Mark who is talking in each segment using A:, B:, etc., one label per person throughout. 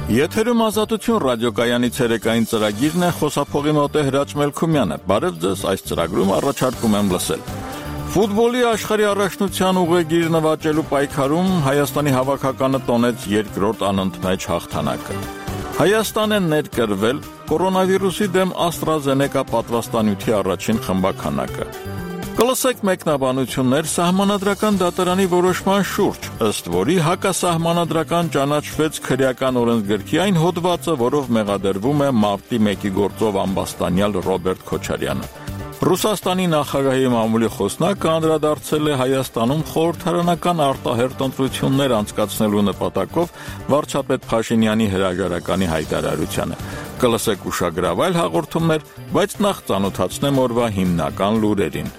A: Եթերում Ազատություն ռադիոկայանի ցերեկային ծրագիրն է, խոսափողի մոտ է Հրաչ Մելքումյանը։ Բարև ձեզ, այս ծրագրում առաջարկում եմ լսել։ Ֆուտբոլի աշխարհի առաջնության ուղեգիր նվաճելու պայքարում Հայաստանի հավաքականը տոնեց երկրորդ անընդմեջ հաղթանակը։ Հայաստան է ներկրվել կորոնավիրուսի դեմ AstraZeneca պատվաստանյութի առաջին խմբաքանակը։ Կլսեք մեկնաբանություններ սահմանադրական դատարանի որոշման շուրջ, ըստ որի հակասահմանադրական ճանաչվեց քրեական օրենսգրքի այն հոդվածը, որով մեղադրվում է մարտի 1-ի գործով ամբաստանյալ Ռոբերտ Քոչարյանը։ Ռուսաստանի նախագահի մամուլի խոսնակը անդրադարձել է Հայաստանում խորհրդարանական արտահերթ ընտրություններ անցկացնելու նպատակով վարչապետ Փաշինյանի հրաժարականի հայտարարությանը։ Կլսեք ուշագրավայր հաղորդումներ, բայց նախ ծանոթացնեմ օրվա հիմնական լուրերին։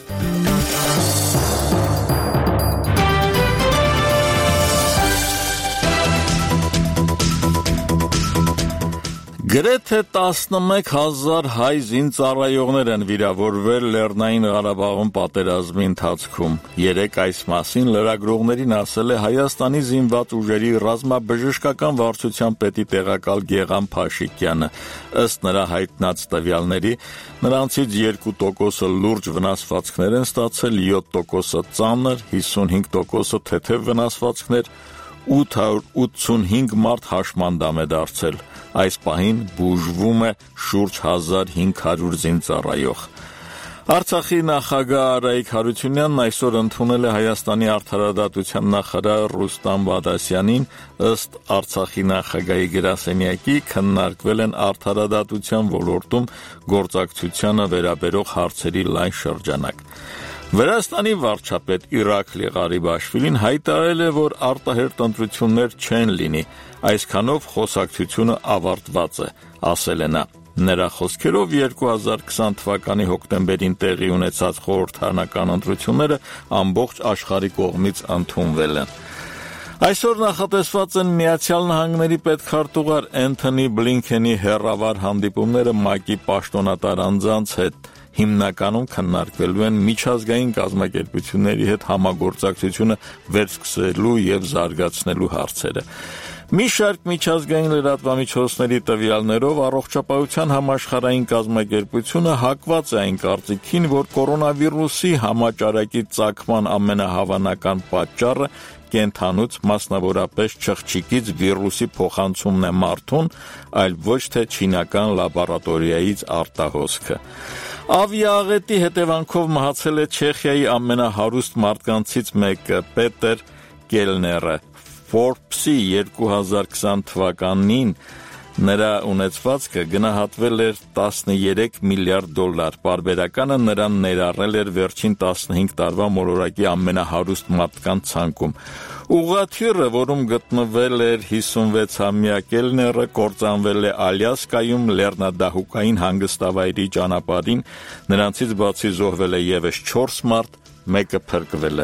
A: Գրեթե 11,000 հայ զինծառայողներ են վիրավորվել Լեռնային Ղարաբաղում պատերազմի ընթացքում։ Երեկ այս մասին լրագրողներին ասել է Հայաստանի զինված ուժերի ռազմաբժշկական վարչության պետի տեղակալ Գեգամ Փաշիկյանը։ Ըստ նրա հայտնած տվյալների, նրանցից 2%-ը լուրջ վնասվածքներ են ստացել, 7%-ը ծանր, 55%-ը թեթև վնասվածքներ, 885 մարդ հաշմանդամ է դարձել։ Այս պահին բուժվում է շուրջ 1500 զինծառայող։ Արցախի նախագահ Արայիկ Հարությունյանն այսօր ընդունել է Հայաստանի արդարադատության նախարար Ռուստամ Բադասյանին, ըստ Արցախի նախագահի գրասենյակի քննարկվել են արդարադատության ոլորտում գործակցությանը վերաբերող հարցերի լայն շրջանակ։ Վրաստանի վարչապետ Իրաքլի Ղարիբաշվիլին հայտարարել է, որ արտահերթ ընտրություններ չեն լինի, այսքանով խոսակցությունը ավարտված է, ասել է նա։ Նրա խոսքերով 2020 թվականի հոկտեմբերին տեղի ունեցած խորհրդարանական ընտրությունները ամբողջ աշխարհի կողմից ընդունվել են։ Այսօր նախատեսված են Միացյալ Նահանգների պետքարտուղար Էնթոնի Բլինքենի հեռավար հանդիպումները ՄԱԿ-ի պաշտոնատար անձանց հետ։ Հիմնականում քննարկվելու են միջազգային կազմակերպությունների հետ համագործակցությունը վերսկսելու եւ զարգացնելու հարցերը։ Մի շարք միջազգային լրատվամիջոցների տվյալներով Առողջապահության համաշխարհային կազմակերպությունը հակված է այն կարծիքին, որ կորոնավիրուսի համաճարակի ծագման ամենահավանական պատճառը կենդանուց, մասնավորապես չղջիկից վիրուսի փոխանցումն է մարդուն, այլ ոչ թե չինական լաբորատորիայից արտահոսքը։ Ավիաաղետի հետևանքով մահացել է Չեխիայի ամենահարուստ մարդկանցից մեկը՝ Պետեր Կելները։ Forbes-ի 2020 թվականին նրա ունեցվածքը գնահատվել էր $13 միլիարդ, պարբերականը նրան ներառել էր վերջին 15 տարվա մոլորակի ամենահարուստ մարդկանց ցանկում։ Ուղղաթիռը, որում գտնվել էր 56-ամյա Կելները, կործանվել է Ալյասկայում լեռնադահուկային հանգստավայրի ճանապարհին, նրանցից բացի զոհվել է ևս 4 մարդ, մեկը փրկվել է։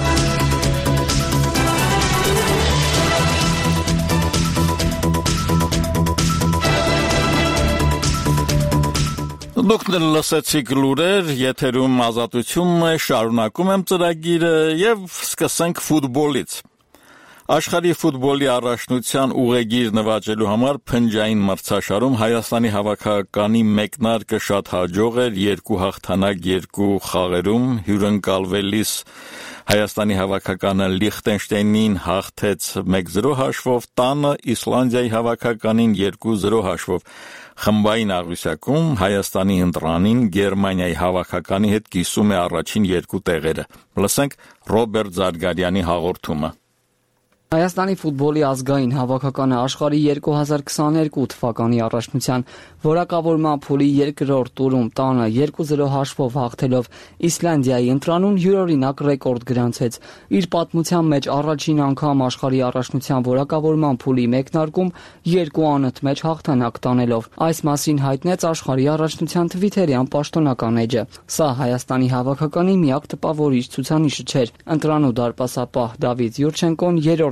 A: Դուք լսեցիք լուրեր, եթերում Ազատությունն է, շարունակում եմ ծրագիրը եւ սկսենք ֆուտբոլից։ Աշխարհի ֆուտբոլի առաջնության ուղեգիր նվաճելու համար փնջային մրցաշարում Հայաստանի հավաքականի մեկնարկը շատ հաջող էր, 2 հաղթանակ 2 խաղերում հյուրընկալվելիս Հայաստանի հավաքականը Լիխտենշտեյնին հաղթեց 1-0 հաշվով, տանը Իսլանդիայի հավաքականին 2-0 հաշվով։ Խմբային աղյուսակում Հայաստանի ընտրանին Գերմանիայի հավաքականի հետ կիսում է առաջին 2 տեղերը։ Լսենք Ռոբերտ Զարգարյանի հաղորդումը։
B: Հայաստանի ֆուտբոլի ազգային հավաքականը աշխարհի 2022 թվականի առաջնության որակավորման փուլի երկրորդ տուրում տանը 2-0 հաշվով հաղթելով Իսլանդիայի ընտրանուն յուրօրինակ ռեկորդ գրանցեց։ Իր պատմության մեջ առաջին անգամ աշխարհի առաջնության որակավորման փուլի մեկնարկում 2 անընդմեջ հաղթանակ տանելով։ Այս մասին հայտնեց աշխարհի առաջնության Թվիթերյան պաշտոնական էջը։ Սա Հայաստանի հավաքականի միակ տպավորիչ ցուցանիշը չէր։ Ընտրանու դարպասապահ Դավիթ Յուրչենկոն երրորդ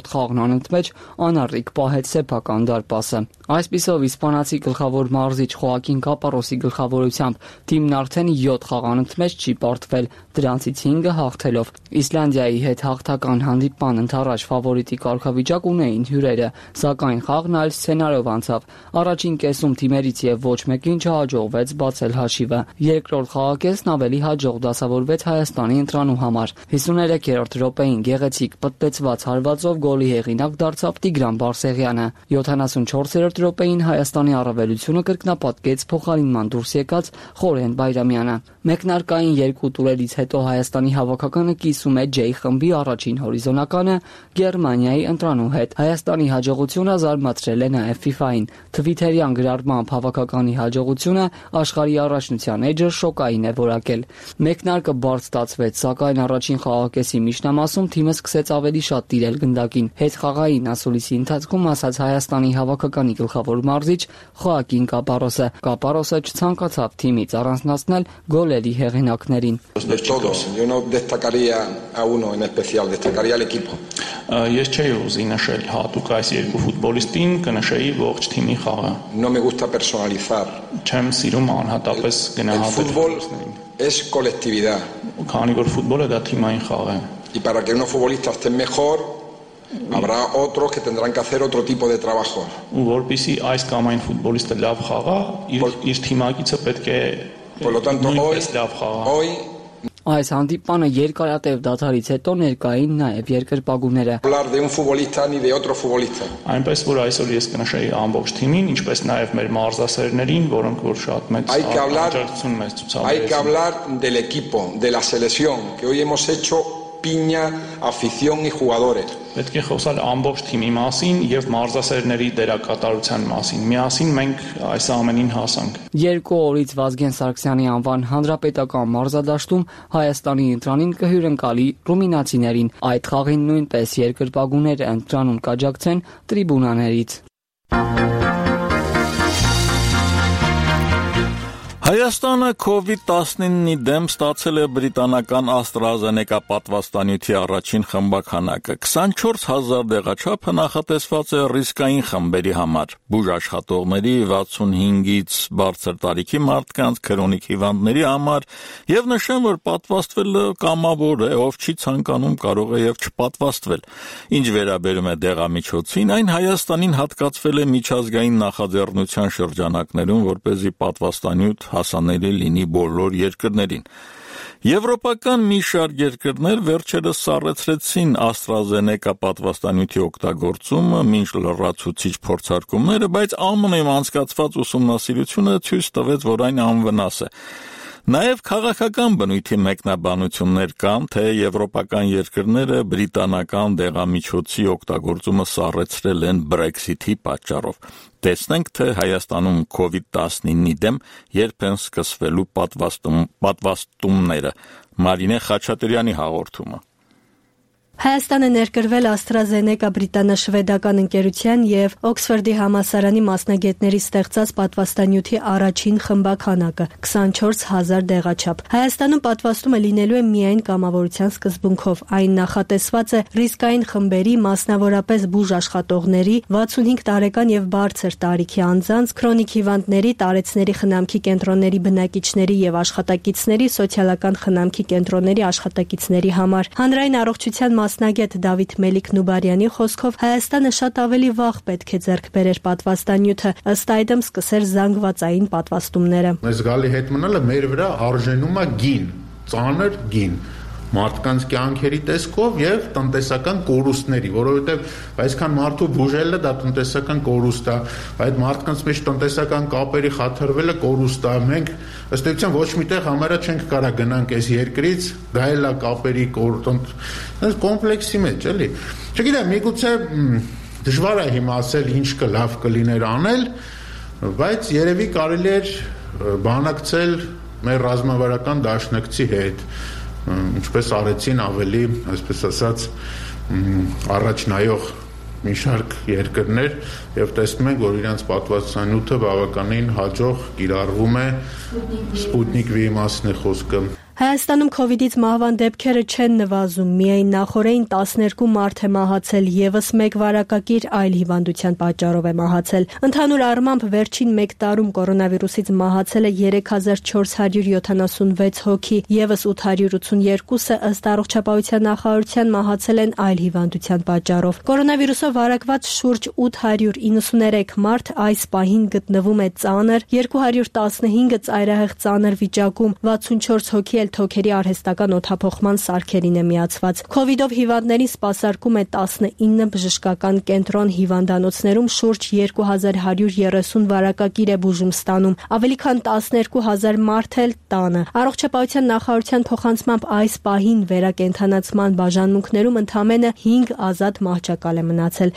B: 7-րդ խաղն անընդմեջ անառիկ պահեց սեփական դարպասը։ Այսպիսով իսպանացի գլխավոր մարզիչ Խոակին Կապարոսի գլխավորությամբ թիմն արդեն 7 խաղ անընդմեջ չի պարտվել, դրանցից 5-ը հաղթելով։ Իսլանդիայի հետ հաղթական հանդիպման ընդառաջ ֆավորիտի կարգավիճակ ունեին հյուրերը, սակայն խաղն այլ սցենարով անցավ։ Առաջին կեսում թիմերից եւ ոչ մեկին չհաջողվեց բացել հաշիվը։ Երկրորդ խաղակեսն ավելի հաջող դասավորվեց Հայաստանի ընտրանու համար։ 53-րդ րոպեին գեղեցիկ պտտեցված հարվածով գոլի հեղինակ դարձավ Տիգրան Բարսեղյանը։ 74-րդ րոպեին Հայաստանի առավելությունը կրկնապատկեց փոխարինման դուրս եկած Խորեն Բայրամյանը։ Մեկնարկային 2 տուրերից հետո Հայաստանի հավաքականը կիսում է J խմբի առաջին հորիզոնականը Գերմանիայի ընտրանու հետ։ Հայաստանի հաջողությունը զարմացրել է նաև FIFA-ին։ Թվիթերյան գրառմամբ հավաքականի հաջողությունը աշխարհի առաջնության էջը շոկային է որակել։ Մեկնարկը բարդ ստացվեց, սակայն առաջին խաղակեսի միջնամասում թիմը սկսեց ավելի շատ տիրել գնդակին։ Հետխաղային ասուլիսի ընթացքում ասաց Հայաստանի հավաքականի գլխավոր մարզիչ Խոակին Կապարոսը։ Կապարոսը չցանկացավ թիմից առանձնացնել գոլերի հեղինակներին։
C: Ես չէի ուզի նշել հատուկ այս երկու ֆուտբոլիստին, կնշեի ողջ թիմի խաղը։ Չեմ սիրում անհատապես գնահատել ֆուտբոլիստներին։ Քանի որ ֆուտբոլը դա թիմային խաղ է։
D: Y para que unos futbolistas estén mejor, habrá otros que tendrán que hacer otro tipo de trabajo.
C: Ու որպեսզի այս կամ այն ֆուտբոլիստը լավ խաղա, իր թիմակիցը պետք է
D: Por lo tanto, hoy
B: Այս հանդիպանը երկարատև դադարից հետո ներկային նաև երկրպագուները։
D: hablar de un futbolista ni de otro futbolista.
C: Այնպես որ այսօր ես կնշեի ամբողջ թիմին, ինչպես նաև մեր մարզասերներին, որոնք որ շատ մեծ աջակցություն մեզ ցուցաբերեցին։
D: Hay que hablar del equipo, de la selección que hoy hemos hecho piña, afición y jugadores.
C: Պետք է խոսալ ամբողջ թիմի մասին եւ մարզասերների դերակատարության մասին։ Միասին մենք այս ամենին հասանք։
B: 2 օրից Վազգեն Սարգսյանի անվան հանրապետական մարզադաշտում Հայաստանի ընտրանին կհյուրընկալի ռումինացիներին։ Այդ խաղին նույնպես երկրպագուները ընտրանում կաջակցեն տրիբունաներից։
A: Հայաստանը COVID-19-ի դեմ ստացել է բրիտանական AstraZeneca պատվաստանյութի առաջին խմբաքանակը։ 24,000 դեղաչափը նախատեսված է ռիսկային խմբերի համար՝ բուժաշխատողների, 65-ից բարձր տարիքի մարդկանց, քրոնիկ հիվանդների համար, եւ նշեմ, որ պատվաստվելը կամավոր է, ով չի ցանկանում կարող է եւ չպատվաստվել։ Ինչ վերաբերում է դեղամիջոցին, այն Հայաստանին հատկացվել է միջազգային նախաձեռնության շրջանակներում, որպեսզի պատվաստանյութ հասանելի լինի բոլոր երկրներին։ Եվրոպական մի շարք երկրներ վերջերս սառեցրեցին AstraZeneca պատվաստանյութի օգտագործումը, մինչ լրացուցիչ փորձարկումները, բայց ԱՄՆ-ում անցկացված ուսումնասիրությունը ցույց տվեց, որ այն անվնաս է։ Նաև քաղաքական բնույթի մեկնաբանություններ կան, թե եվրոպական երկրները բրիտանական դեղամիջոցի օգտագործումը սառեցրել են Brexit-ի պատճառով։ Տեսնենք, թե Հայաստանում COVID-19-ի դեմ երբ են սկսվելու պատվաստումները։ Մարինե Խաչատրյանի հաղորդումը։
E: Հայաստանը ներկրվել AstraZeneca բրիտանա-շվեդական ընկերության եւ Օքսֆորդի համալսարանի մասնագետների ստեղծած պատվաստանյութի առաջին խմբաքանակը 24,000 դեղաչափ։ Հայաստանում պատվաստումը լինելու է միայն կամավորության սկզբունքով։ Այն նախատեսված է ռիսկային խմբերի, մասնավորապես բուժաշխատողների, 65 տարեկան եւ բարձր տարիքի անձանց, քրոնիկ հիվանդների, տարեցների խնամքի կենտրոնների բնակիչների եւ աշխատակիցների, սոցիալական խնամքի կենտրոնների աշխատակիցների համար։ Հանրային առողջության մասնագետ Դավիթ Մելիք-Նուբարյանի խոսքով Հայաստանը շատ ավելի վաղ պետք է ձեռք բերեր պատվաստանյութը, ըստ այդմ սկսեր զանգվածային պատվաստումները։
F: Այս գալի հետ մնալը մեր վրա արժենում է գին, ծանր գին, մարդկանց կյանքերի տեսքով եւ տնտեսական կորուստների, որովհետեւ այսքան մարդու բուժելը դա տնտեսական կորուստ է, այդ մարդկանց մեջ տնտեսական կապերի խաթարվելը կորուստ է։ Մենք ըստ էության ոչ միտեղ համարը չենք կարա գնանք այս երկրից, դա էլ է կապերի այս կոմպլեքսի մեջ, էլի։ Չգիտեմ, միգուցե դժվար է հիմա ասել ինչ կլավ կլիներ անել, բայց երևի կարելի էր բանակցել մեր ռազմավարական դաշնակցի հետ, ինչպես արեցին ավելի, այսպես ասած, առաջնայող մի շարք երկրներ եւ տեսնում ենք, որ իրենց պատվաստանյութը բավականին հաջող կիրառվում է Սպուտնիկ V-ի մասին է խոսքը։
E: Հայաստանում COVID-ից մահվան դեպքերը չեն նվազում, միայն նախօրեին 12 մարդ է մահացել, եւս մեկ վարակակիր այլ հիվանդության պատճառով է մահացել։ Ընդհանուր առմամբ վերջին 1 տարում կորոնավիրուսից մահացել է 3476 հոգի, եւս 882-ը ըստ Առողջապահության նախարարության մահացել են այլ հիվանդության պատճառով։ Կորոնավիրուսով վարակված շուրջ 893 մարդ այս պահին գտնվում է ծանր, 215-ը ծայրահեղ ծանր վիճակում, 64 հոգի թոքերի արհեստական օդափոխման սարքերին է միացված։ Քովիդով հիվանդներին սպասարկում է 19 բժշկական կենտրոն, հիվանդանոցներում շուրջ 2130 վարակակիր է բուժում ստանում, ավելի քան 12000 մարդ էլ տանը։ Առողջապահության նախարարության փոխանցմամբ այս պահին վերակենդանացման բաժանմունքներում ընդամենը 5 ազատ մահճակալ է մնացել։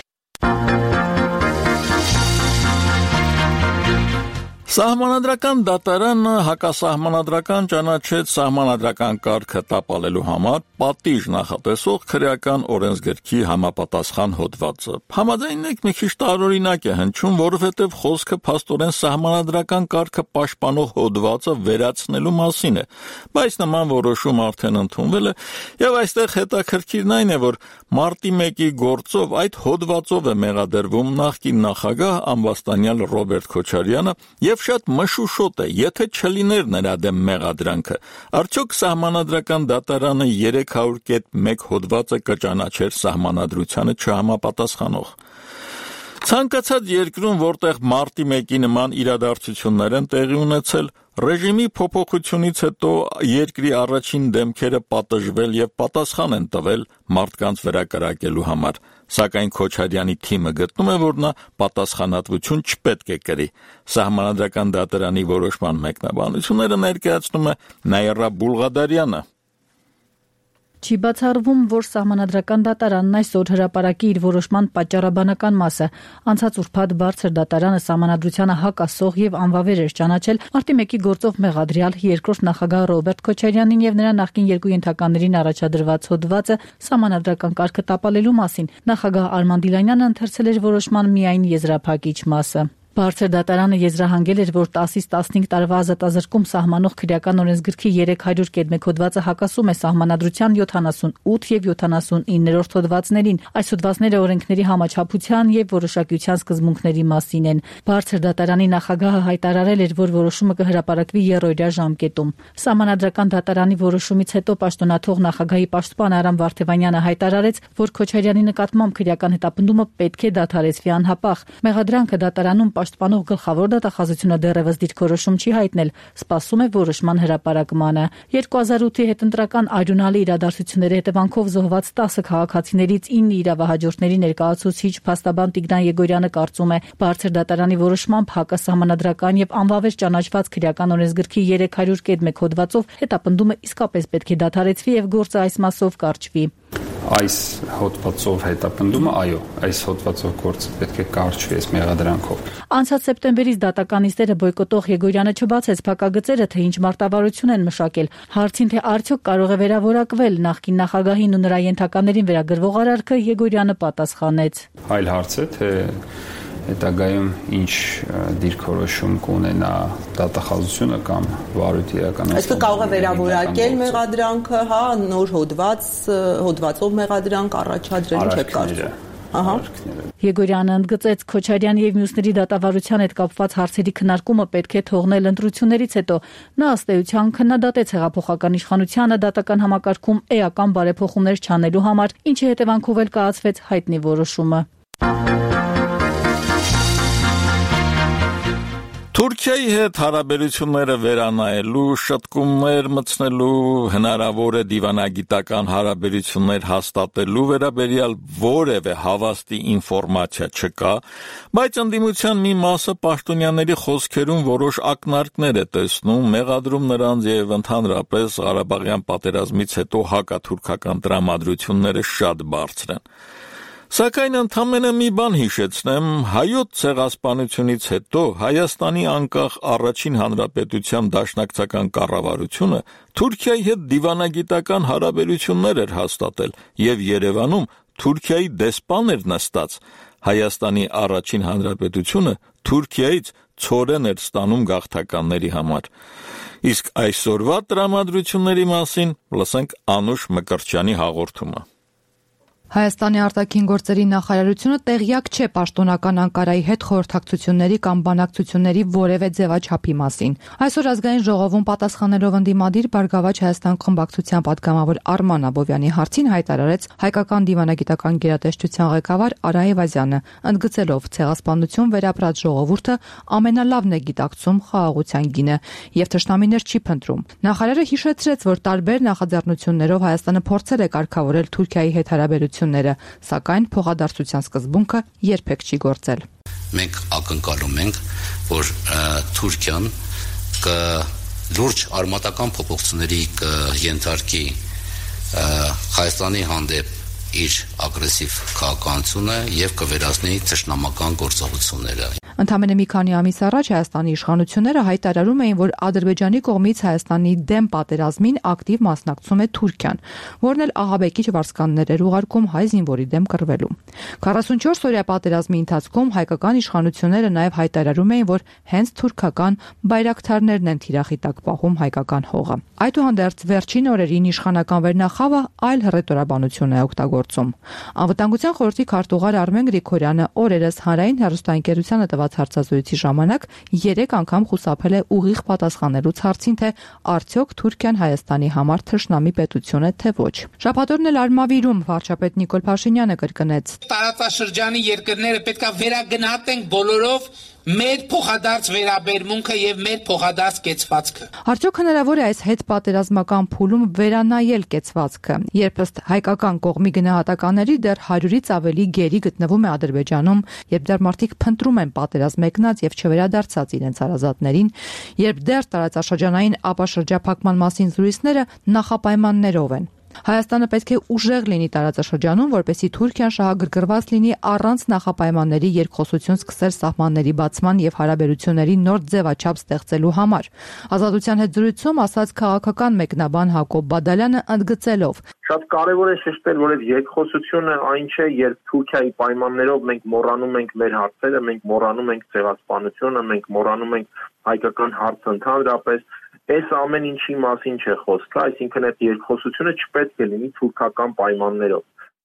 A: Սահմանադրական դատարանը հակասահմանադրական ճանաչեց սահմանադրական կարգը տապալելու համար պատիժ նախատեսող քրեական օրենսգրքի համապատասխան հոդվածը։ Համաձայն եք մի քիչ տարօրինակ է հնչում, որովհետև խոսքը փաստորեն սահմանադրական կարգը պաշտպանող հոդվածը վերացնելու մասին է, բայց նման որոշում արդեն ընդունվել է, եւ այստեղ հետաքրքիրն այն է, որ մարտի 1-ի գործով այդ հոդվածով է մեղադրվում նախկին նախագահ ամբաստանյալ Ռոբերտ Քոչարյանը եւ շատ մշուշոտ է, եթե չլիներ նրա դեմ մեղադրանքը, արդյոք սահմանադրական դատարանը 300.1 հոդվածը կճանաչեր սահմանադրությանը չհամապատասխանող։ Ցանկացած երկրում, որտեղ մարտի 1-ի նման իրադարձություններ են տեղի ունեցել, ռեժիմի փոփոխությունից հետո երկրի առաջին դեմքերը պատժվել եւ պատասխան են տվել մարդկանց վրա կրակելու համար, սակայն Քոչարյանի թիմը գտնում է, որ նա պատասխանատվություն չպետք է կրի։ Սահմանադրական դատարանի որոշման մեկնաբանությունները ներկայացնում է Նաիրա Բուլղադարյանը։
G: Չի բացառվում, որ սահմանադրական դատարանն այսօր հրապարակի իր որոշման պատճառաբանական մասը։ Անցած ուրբաթ բարձր դատարանը սահմանադրությանը հակասող եւ անվավեր էր ճանաչել մարտի 1-ի գործով մեղադրյալ երկրորդ նախագահ Ռոբերտ Քոչարյանին եւ նրա նախկին երկու ենթականերին առաջադրված հոդվածը սահմանադրական կարգը տապալելու մասին։ Նախագահ Արման Դիլանյանը ընթերցել էր որոշման միայն եզրափակիչ մասը։ Բարձր դատարանը եզրահանգել էր, որ 10-ից 15 տարվա ազատազրկում սահմանող քրեական օրենսգրքի 300.1 հոդվածը հակասում է սահմանադրության 78 եւ 79-րդ հոդվածներին։ Այս հոդվածները օրենքների համաչափության եւ որոշակիության սկզբունքների մասին են։ Բարձր դատարանի նախագահը հայտարարել էր, որ որոշումը կհրապարակվի եռօրյա ժամկետում։ Սահմանադրական դատարանի որոշումից հետո պաշտոնաթող նախագահի պաշտպան Արամ Վարդևանյանը հայտարարեց, որ Քոչարյանի նկատմամբ քրեական հետապնդումը պետք է դադարեցվի անհապաղ։ Մեղադրանքը դատարանում պաշտպանող գլխավոր դատախազությունը դեռևս դիրքորոշում չի հայտնել, սպասում է որոշման հրապարակմանը։ 2008-ի հետընտրական արյունալի իրադարձությունների հետևանքով զոհված 10 քաղաքացիներից 9 իրավահաջորդների ներկայացուցիչ փաստաբան Տիգրան Եգորյանը կարծում է, բարձր դատարանի որոշմամբ հակասահմանադրական եւ անվավեր ճանաչված քրեական օրենսգրքի 300.1 հոդվածով հետապնդումը իսկապես պետք է դադարեցվի եւ գործը այս մասով կարճվի։
H: Այս հոդվածով հետապնդումը, այո, այս հոդվածով գործը պետք է կարճվի այս մեղադրանքով։
G: Անցած սեպտեմբերից դատականիստերը բոյկոտող Եգորյանը չբացեց փակագծերը, թե ինչ մարտավարություն են մշակել։ Հարցին, թե արդյոք կարող է վերավորակվել նախկին նախագահին ու նրա ենթականերին վերագրվող արարքը, Եգորյանը պատասխանեց.
H: Այլ հարց է, թե հետագայում ինչ դիրքորոշում կունենա դատախազությունը կամ վարույթի իրականացումը։
I: Այսինքն կարող է վերավորակել մեղադրանքը, հա, նոր հոդվածով մեղադրանք առաջադրել, չէ՞ կարծում։
G: Եգորյանը ընդգծեց Քոչարյանի եւ մյուսների դատավարության հետ կապված հարցերի քննարկումը պետք է թողնել ընտրություններից հետո։ Նա ըստ էության քննադատեց հեղափոխական իշխանությանը դատական համակարգում էական բարեփոխումներ չանելու համար, ինչի հետևանքով էլ կայացվեց հայտնի որոշումը։
A: Թուրքիայի հետ հարաբերությունները վերանայելու, շտկումներ մտցնելու, հնարավոր է դիվանագիտական հարաբերություններ հաստատելու վերաբերյալ որևէ հավաստի ինֆորմացիա չկա, բայց ընդդիմության մի մասը պաշտոնյաների խոսքերում որոշ ակնարկներ է տեսնում, մեղադրում նրանց եւ ընդհանրապես Ղարաբաղյան պատերազմից հետո հակաթուրքական տրամադրությունները շատ բարձր են։ Սակայն ընդամենը մի բան հիշեցնեմ, հայոց ցեղասպանությունից հետո Հայաստանի անկախ առաջին հանրապետության դաշնակցական կառավարությունը Թուրքիայի հետ դիվանագիտական հարաբերություններ էր հաստատել եւ Երևանում Թուրքիայի դեսպան էր նստած, Հայաստանի առաջին հանրապետությունը Թուրքիայից ցորեն էր ստանում գաղթականների համար։ Իսկ այսօրվա տրամադրությունների մասին լսենք Անուշ Մկրտչյանի հաղորդումը։
J: Հայաստանի արտաքին գործերի նախարարությունը տեղյակ չէ պաշտոնական Անկարայի հետ խորհրդակցությունների կամ բանակցությունների որևէ ձևաչափի մասին։ Այսօր ազգային ժողովում պատասխանելով ընդդիմադիր Բարգավաճ Հայաստան խմբակցության պատգամավոր Արման Աբովյանի հարցին հայտարարեց հայկական դիվանագիտական գերատեսչության ղեկավար Արա Այվազյանը, ընդգծելով ցեղասպանություն վերապրած ժողովուրդը ամենալավն է գիտակցում խաղաղության գինը եւ թշնամիներ չի փնտրում։ Նախարարը հիշեցրեց, որ տարբեր նախաձեռնություններով Հայաստանը փորձել է կարգավորել Թուրքիայի հետ հարաբերությունները, սակայն փոխադարձության սկզբունքը երբեք չի գործել։
K: Մենք ակնկալում ենք, որ Թուրքիան լուրջ արմատական փոփոխությունների կենթարկի Հայաստանի հանդեպ իր ագրեսիվ քաղաքականությունը եւ կվերացնի թշնամական գործողությունները։
J: Ընդամենը մի քանի ամիս առաջ Հայաստանի իշխանությունները հայտարարում էին, որ Ադրբեջանի կողմից Հայաստանի դեմ պատերազմին ակտիվ մասնակցում է Թուրքիան, որն էլ ահաբեկիչ վարձկաններ էր ուղարկում հայ զինվորի դեմ կռվելու։ 44-օրյա պատերազմի ընթացքում հայկական իշխանությունները նաև հայտարարում էին, որ հենց թուրքական բայրակթարներն են թիրախի տակ պահում հայկական հողը։ Այդուհանդերձ վերջին օրերին իշխանական վերնախավը այլ հռետորաբանություն է օգտագործում։ Անվտանգության խորհրդի քարտուղար Արմեն Գրիգորյանը օրերս հանրային հեռուստաընկերությանը տված հարցազրույցի ժամանակ 3 անգամ խուսափել է ուղիղ պատասխանելուց հարցին, թե արդյոք Թուրքիան Հայաստանի համար թշնամի պետություն է, թե ոչ։ Շաբաթօրն էլ Արմավիրում վարչապետ Նիկոլ Փաշինյանը կրկնեց.
L: Տարածաշրջանի երկրները պետք է վերագնահատենք բոլորով մեր փոխադարձ վերաբերմունքը եւ մեր փոխադարձ կեցվածքը։
J: Արդյոք հնարավոր է այս հետ պատերազմական փուլում վերանայել կեցվածքը, երբ ըստ հայկական կողմի գնահատականների դեռ 100-ից ավելի գերի գտնվում է Ադրբեջանում, երբ դեռ մարդիկ փնտրում են պատերազմ մեկնած եւ չվերադարձած իրենց հարազատներին, երբ դեռ տարածաշրջանային ապաշրջափակման մասին զրույցները նախապայմաններով են։ Հայաստանը պետք է ուժեղ լինի տարածաշրջանում, որպեսզի Թուրքիան շահագրգռված լինի առանց նախապայմանների երկխոսություն սկսել սահմանների բացման եւ հարաբերությունների նոր ձևաչափ ստեղծելու համար։ Ազատության հետ զրույցում ասաց քաղաքական մեկնաբան Հակոբ Բադալյանը, ընդգծելով.
M: Շատ կարևոր է շեշտել, որ այդ երկխոսությունը այն չէ, երբ Թուրքիայի պայմաններով մենք մոռանում ենք մեր հարցերը, մենք մոռանում ենք ցեղասպանությունը, մենք մոռանում ենք հայկական հարցը ընդհանրապես։ Այս ամեն ինչի մասին չէ խոսքը, այսինքն այդ երկխոսությունը չպետք է լինի թուրքական պայմաններով։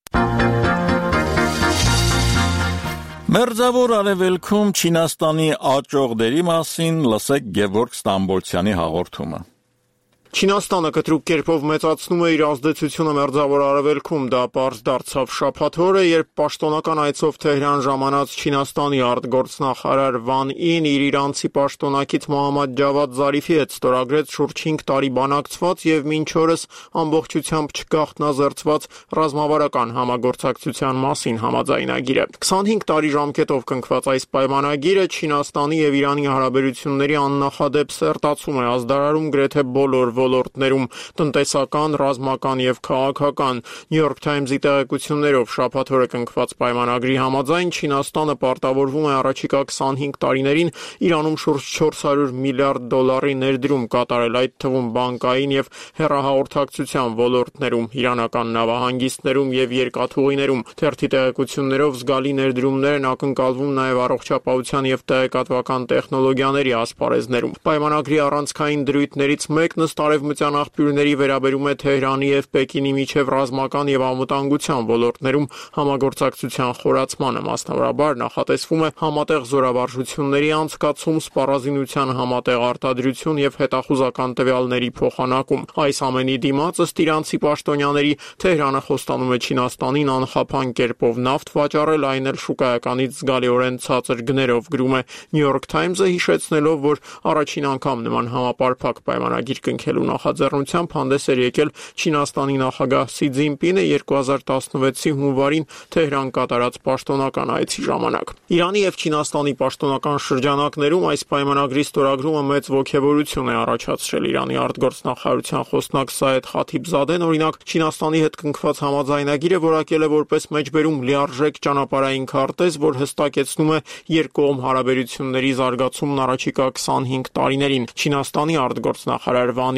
A: Մերձավոր արևելքում Չինաստանի աճողների մասին լսեք Գևորգ Ստամբոլցյանի հաղորդումը։
N: Չինաստանը կտրուկ կերպով մեծացնում է իր ազդեցությունը Մերձավոր Արևելքում, դա պարզ դարձավ շաբաթ օրը, երբ պաշտոնական այցով Թեհրան ժամանած Չինաստանի արտգործնախարար Վան Ին իր իրանցի պաշտոնակից Մոհամմադ Ջավադ Զարիֆի հետ ստորագրեց շուրջ 5 տարի բանակցված եւ մինչ օրս ամբողջությամբ չգաղտնազերծված ռազմավարական համագործակցության մասին համաձայնագիրը։ 25 տարի ժամկետով կնքված այս պայմանագիրը Չինաստանի եւ Իրանի հարաբերությունների աննախադեպ սերտացում է ազդարարում գրեթե բոլոր ոլորտներում՝ տնտեսական, ռազմական եւ քաղաքական։ New York Times-ի տեղեկություններով շաբաթ օրը կնքված պայմանագրի համաձայն Չինաստանը պարտավորվում է առաջիկա 25 տարիներին Իրանում շուրջ $400 միլիարդ ներդրում կատարել, այդ թվում բանկային եւ հեռահաղորդակցության ոլորտներում, իրանական նավահանգիստներում եւ երկաթուղիներում։ Թերթի տեղեկություններով զգալի ներդրումներ են ակնկալվում նաեւ առողջապահության եւ տեղեկատվական տեխնոլոգիաների ասպարեզներում։ Պայմանագրի առանցքային դրույթներից մեկն ըստ արևմտյան աղբյուրների վերաբերում է Թեհրանի եւ Պեկինի միջև ռազմական եւ անվտանգության ոլորտներում համագործակցության խորացմանը, մասնավորաբար նախատեսվում է համատեղ զորավարժությունների անցկացում, սպառազինության համատեղ արտադրություն եւ հետախուզական տվյալների փոխանակում։ Այս ամենի դիմաց ըստ իրանցի պաշտոնյաների Թեհրանը խոստանում է Չինաստանին անխափան կերպով նավթ վաճառել, այն էլ շուկայականից զգալիորեն ցածր գներով, գրում է New York Times-ը, հիշեցնելով, որ առաջին անգամ նման համապարփակ պայմանագիր կնքելու նախաձեռնությամբ հանդես էր եկել Չինաստանի նախագահ Սի Ցզինպինը 2016-ի հունվարին Թեհրան կատարած պաշտոնական այցի ժամանակ։ Իրանի եւ Չինաստանի պաշտոնական շրջանակներում այս պայմանագրի ստորագրումը մեծ ոգևորություն է առաջացրել։ Իրանի արտգործնախարարության խոսնակ Սայեդ Խաթիբզադեն, օրինակ, Չինաստանի հետ կնքված համաձայնագիրը որակել է որպես մեջբերում լիարժեք ճանապարհային քարտեզ, որ հստակեցնում է երկկողմ հարաբերությունների զարգացումն առաջիկա 25 տարիներին։ Չինաստանի արտգործնախարար Վան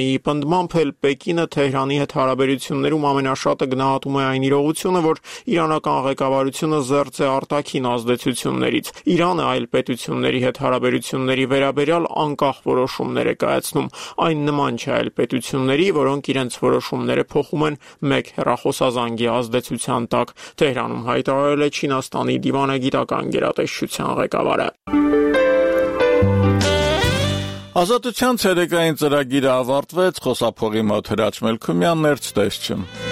N: Ռուհանիի պնդմամբ էլ Պեկինը Թեհրանի հետ հարաբերություններում ամենաշատը գնահատում է այն իրողությունը, որ իրանական ղեկավարությունը զերծ է արտաքին ազդեցություններից։ Իրանը այլ պետությունների հետ հարաբերությունների վերաբերյալ անկախ որոշումներ է կայացնում։ Այն նման չէ այլ պետությունների, որոնք իրենց որոշումները փոխում են մեկ հեռախոսազանգի ազդեցության տակ, Թեհրանում հայտարարել է Չինաստանի դիվանագիտական գերատեսչության ղեկավարը։
A: Ազատության ցերեկային ծրագիրը ավարտվեց, խոսափողի մոտ Հրաչ Մելքումյանն էր, ցտեսություն։